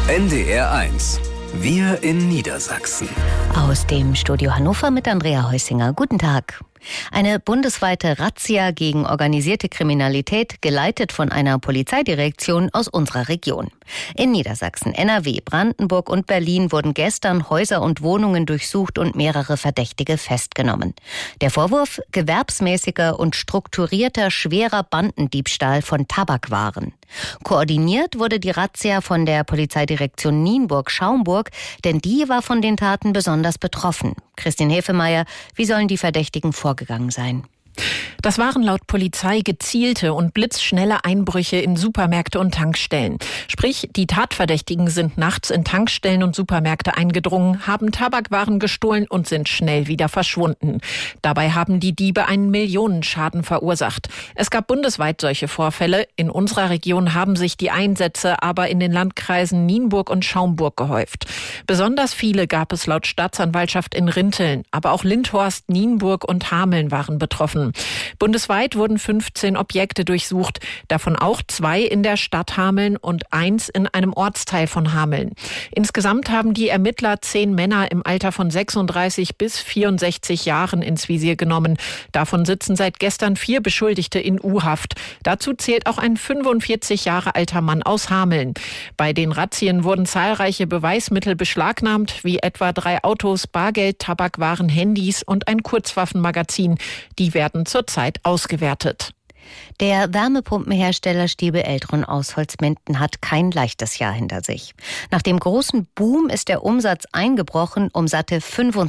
NDR1. Wir in Niedersachsen. Aus dem Studio Hannover mit Andrea Heusinger. Guten Tag. Eine bundesweite Razzia gegen organisierte Kriminalität, geleitet von einer Polizeidirektion aus unserer Region. In Niedersachsen, NRW, Brandenburg und Berlin wurden gestern Häuser und Wohnungen durchsucht und mehrere Verdächtige festgenommen. Der Vorwurf: gewerbsmäßiger und strukturierter schwerer Bandendiebstahl von Tabakwaren. Koordiniert wurde die Razzia von der Polizeidirektion Nienburg-Schaumburg, denn die war von den Taten besonders betroffen. Christine Hefemeyer, wie sollen die Verdächtigen vorgegangen sein? Das waren laut Polizei gezielte und blitzschnelle Einbrüche in Supermärkte und Tankstellen. Sprich, die Tatverdächtigen sind nachts in Tankstellen und Supermärkte eingedrungen, haben Tabakwaren gestohlen und sind schnell wieder verschwunden. Dabei haben die Diebe einen Millionenschaden verursacht. Es gab bundesweit solche Vorfälle. In unserer Region haben sich die Einsätze aber in den Landkreisen Nienburg und Schaumburg gehäuft. Besonders viele gab es laut Staatsanwaltschaft in Rinteln, aber auch Lindhorst, Nienburg und Hameln waren betroffen. Bundesweit wurden 15 Objekte durchsucht, davon auch 2 in der Stadt Hameln und 1 in einem Ortsteil von Hameln. Insgesamt haben die Ermittler 10 Männer im Alter von 36 bis 64 Jahren ins Visier genommen. Davon sitzen seit gestern 4 Beschuldigte in U-Haft. Dazu zählt auch ein 45 Jahre alter Mann aus Hameln. Bei den Razzien wurden zahlreiche Beweismittel beschlagnahmt, wie etwa 3 Autos, Bargeld, Tabakwaren, Handys und ein Kurzwaffenmagazin. Die werden zurzeit ausgewertet. Der Wärmepumpenhersteller Stiebel Eltron aus Holzminden hat kein leichtes Jahr hinter sich. Nach dem großen Boom ist der Umsatz eingebrochen um satte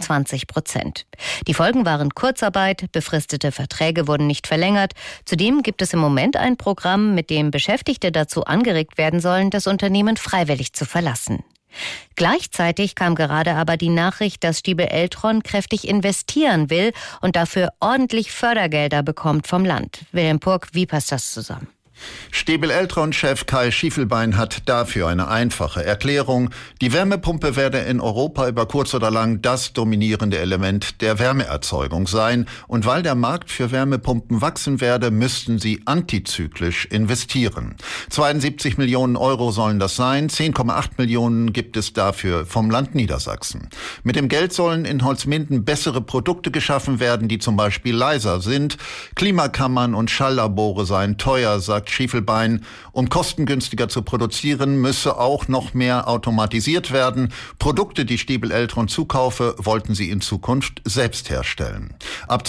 25%. Die Folgen waren Kurzarbeit, befristete Verträge wurden nicht verlängert. Zudem gibt es im Moment ein Programm, mit dem Beschäftigte dazu angeregt werden sollen, das Unternehmen freiwillig zu verlassen. Gleichzeitig kam gerade aber die Nachricht, dass Stiebel Eltron kräftig investieren will und dafür ordentlich Fördergelder bekommt vom Land. Wilhelm Purk, wie passt das zusammen? Stiebel Eltron-Chef Kai Schiefelbein hat dafür eine einfache Erklärung. Die Wärmepumpe werde in Europa über kurz oder lang das dominierende Element der Wärmeerzeugung sein. Und weil der Markt für Wärmepumpen wachsen werde, müssten sie antizyklisch investieren. 72 Millionen Euro sollen das sein. 10,8 Millionen gibt es dafür vom Land Niedersachsen. Mit dem Geld sollen in Holzminden bessere Produkte geschaffen werden, die zum Beispiel leiser sind. Klimakammern und Schalllabore seien teuer, sagt Schiefelbein. Um kostengünstiger zu produzieren, müsse auch noch mehr automatisiert werden. Produkte, die Stiebel Eltron zukaufe, wollten sie in Zukunft selbst herstellen. Ab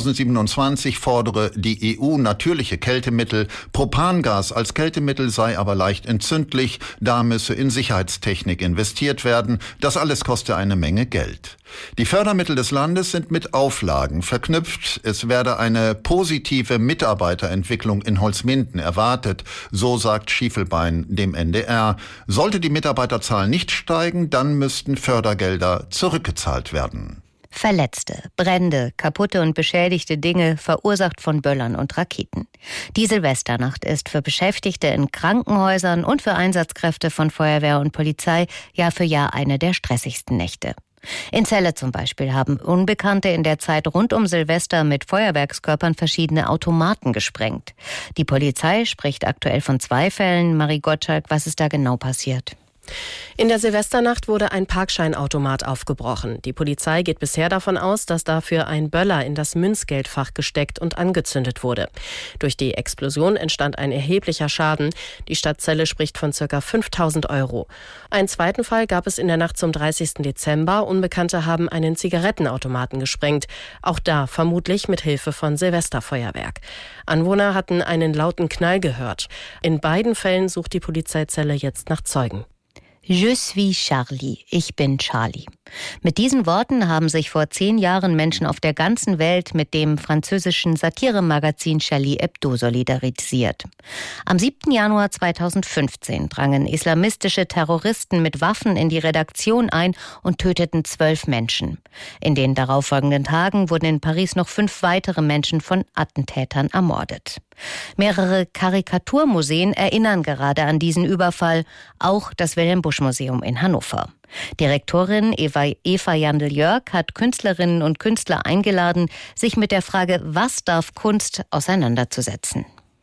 2027 fordere die EU natürliche Kältemittel. Propangas als Kältemittel sei aber leicht entzündlich. Da müsse in Sicherheitstechnik investiert werden. Das alles koste eine Menge Geld. Die Fördermittel des Landes sind mit Auflagen verknüpft. Es werde eine positive Mitarbeiterentwicklung in Holzminden erwartet, so sagt Schiefelbein dem NDR. Sollte die Mitarbeiterzahl nicht steigen, dann müssten Fördergelder zurückgezahlt werden. Verletzte, Brände, kaputte und beschädigte Dinge, verursacht von Böllern und Raketen. Die Silvesternacht ist für Beschäftigte in Krankenhäusern und für Einsatzkräfte von Feuerwehr und Polizei Jahr für Jahr eine der stressigsten Nächte. In Celle zum Beispiel haben Unbekannte in der Zeit rund um Silvester mit Feuerwerkskörpern verschiedene Automaten gesprengt. Die Polizei spricht aktuell von 2 Fällen. Marie Gottschalk, was ist da genau passiert? In der Silvesternacht wurde ein Parkscheinautomat aufgebrochen. Die Polizei geht bisher davon aus, dass dafür ein Böller in das Münzgeldfach gesteckt und angezündet wurde. Durch die Explosion entstand ein erheblicher Schaden. Die Stadt Celle spricht von ca. 5.000 Euro. Einen zweiten Fall gab es in der Nacht zum 30. Dezember. Unbekannte haben einen Zigarettenautomaten gesprengt. Auch da vermutlich mit Hilfe von Silvesterfeuerwerk. Anwohner hatten einen lauten Knall gehört. In beiden Fällen sucht die Polizei Celle jetzt nach Zeugen. Je suis Charlie, ich bin Charlie. Mit diesen Worten haben sich vor 10 Jahren Menschen auf der ganzen Welt mit dem französischen Satiremagazin Charlie Hebdo solidarisiert. Am 7. Januar 2015 drangen islamistische Terroristen mit Waffen in die Redaktion ein und töteten 12 Menschen. In den darauffolgenden Tagen wurden in Paris noch 5 weitere Menschen von Attentätern ermordet. Mehrere Karikaturmuseen erinnern gerade an diesen Überfall, auch das Wilhelm-Busch-Museum in Hannover. Direktorin Eva Jandl-Jörg hat Künstlerinnen und Künstler eingeladen, sich mit der Frage, was darf Kunst, auseinanderzusetzen.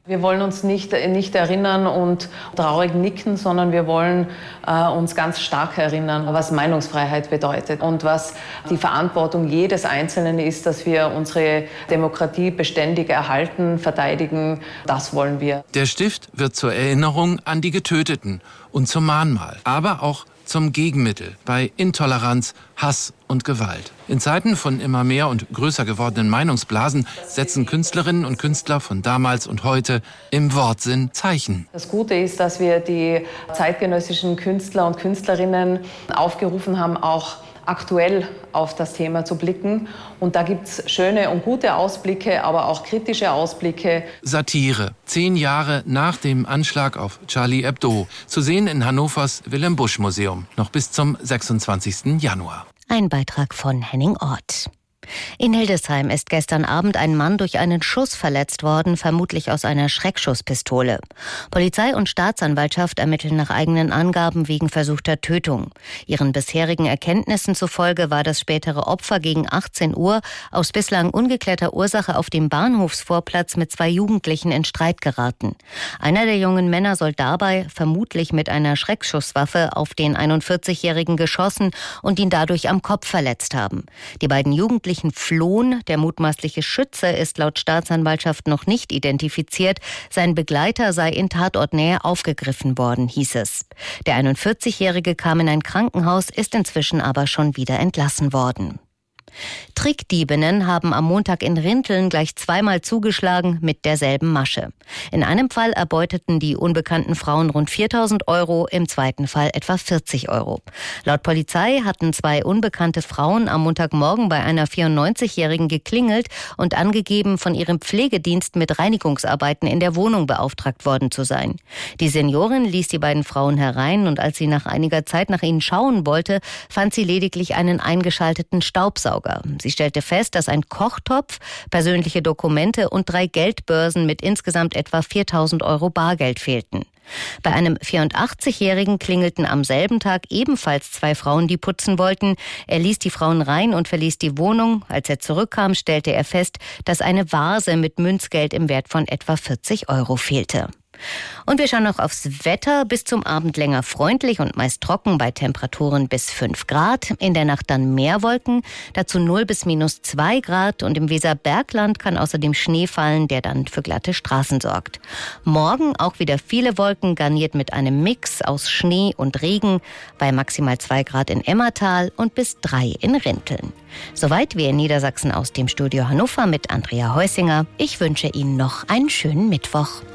Wir wollen uns nicht erinnern und traurig nicken, sondern wir wollen uns ganz stark erinnern, was Meinungsfreiheit bedeutet und was die Verantwortung jedes Einzelnen ist, dass wir unsere Demokratie beständig erhalten, verteidigen. Das wollen wir. Der Stift wird zur Erinnerung an die Getöteten und zum Mahnmal, aber auch zum Gegenmittel bei Intoleranz, Hass und Gewalt. In Zeiten von immer mehr und größer gewordenen Meinungsblasen setzen Künstlerinnen und Künstler von damals und heute im Wortsinn Zeichen. Das Gute ist, dass wir die zeitgenössischen Künstler und Künstlerinnen aufgerufen haben, auch aktuell auf das Thema zu blicken. Und da gibt es schöne und gute Ausblicke, aber auch kritische Ausblicke. Satire, 10 Jahre nach dem Anschlag auf Charlie Hebdo. Zu sehen in Hannovers Wilhelm-Busch-Museum, noch bis zum 26. Januar. Ein Beitrag von Henning Orth. In Hildesheim ist gestern Abend ein Mann durch einen Schuss verletzt worden, vermutlich aus einer Schreckschusspistole. Polizei und Staatsanwaltschaft ermitteln nach eigenen Angaben wegen versuchter Tötung. Ihren bisherigen Erkenntnissen zufolge war das spätere Opfer gegen 18 Uhr aus bislang ungeklärter Ursache auf dem Bahnhofsvorplatz mit 2 Jugendlichen in Streit geraten. Einer der jungen Männer soll dabei vermutlich mit einer Schreckschusswaffe auf den 41-Jährigen geschossen und ihn dadurch am Kopf verletzt haben. Die beiden Jugendlichen flohen. Der mutmaßliche Schütze ist laut Staatsanwaltschaft noch nicht identifiziert. Sein Begleiter sei in Tatortnähe aufgegriffen worden, hieß es. Der 41-Jährige kam in ein Krankenhaus, ist inzwischen aber schon wieder entlassen worden. Trickdiebinnen haben am Montag in Rinteln gleich 2-mal zugeschlagen mit derselben Masche. In einem Fall erbeuteten die unbekannten Frauen rund 4.000 €, im zweiten Fall etwa 40 €. Laut Polizei hatten 2 unbekannte Frauen am Montagmorgen bei einer 94-Jährigen geklingelt und angegeben, von ihrem Pflegedienst mit Reinigungsarbeiten in der Wohnung beauftragt worden zu sein. Die Seniorin ließ die beiden Frauen herein und als sie nach einiger Zeit nach ihnen schauen wollte, fand sie lediglich einen eingeschalteten Staubsauger. Sie stellte fest, dass ein Kochtopf, persönliche Dokumente und 3 Geldbörsen mit insgesamt etwa 4.000 € Bargeld fehlten. Bei einem 84-Jährigen klingelten am selben Tag ebenfalls 2 Frauen, die putzen wollten. Er ließ die Frauen rein und verließ die Wohnung. Als er zurückkam, stellte er fest, dass eine Vase mit Münzgeld im Wert von etwa 40 € fehlte. Und wir schauen noch aufs Wetter. Bis zum Abend länger freundlich und meist trocken bei Temperaturen bis 5 Grad. In der Nacht dann mehr Wolken, dazu 0 bis -2 Grad. Und im Weserbergland kann außerdem Schnee fallen, der dann für glatte Straßen sorgt. Morgen auch wieder viele Wolken, garniert mit einem Mix aus Schnee und Regen bei maximal 2 Grad in Emmertal und bis 3 in Rinteln. Soweit wir in Niedersachsen aus dem Studio Hannover mit Andrea Heusinger. Ich wünsche Ihnen noch einen schönen Mittwoch.